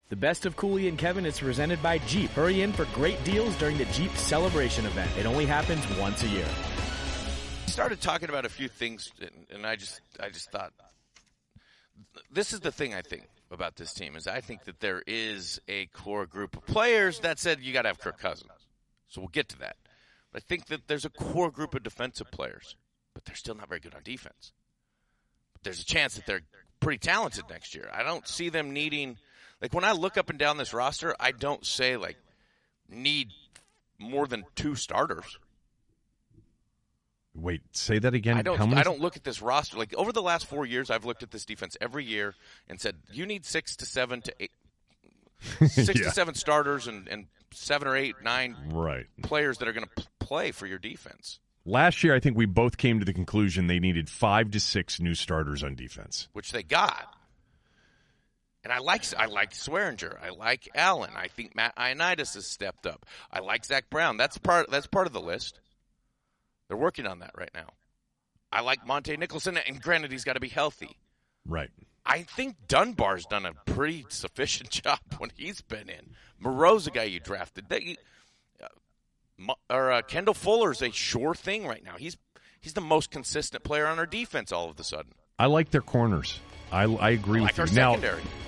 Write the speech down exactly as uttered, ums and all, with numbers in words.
The Best of Cooley and Kevin is presented by Jeep. Hurry in for great deals during the Jeep Celebration event. It only happens once a year. Started talking about a few things, and I just, I just thought, this is the thing I think about this team is I think that there is a core group of players that said you got to have Kirk Cousins. So we'll get to that. But I think that there's a core group of defensive players, but they're still not very good on defense. But there's a chance that they're pretty talented next year. I don't see them needing. Like, when I look up and down this roster, I don't say, like, need more than two starters. Wait, say that again. I don't, How many? I don't look at this roster. Like, over the last four years, I've looked at this defense every year and said, you need six to seven to eight, six Yeah. to seven starters and, and seven or eight, nine right. players that are going to p- play for your defense. Last year, I think we both came to the conclusion they needed five to six new starters on defense. Which they got. And I like I like Swearinger. I like Allen. I think Matt Ioannidis has stepped up. I like Zach Brown. That's part that's part of the list. They're working on that right now. I like Monte Nicholson, and granted, he's got to be healthy. Right. I think Dunbar's done a pretty sufficient job when he's been in. Moreau's a guy you drafted. They, uh, or uh, Kendall Fuller's a sure thing right now. He's he's the most consistent player on our defense all of a sudden. I like their corners. I, I agree I like with our you. Now, secondary.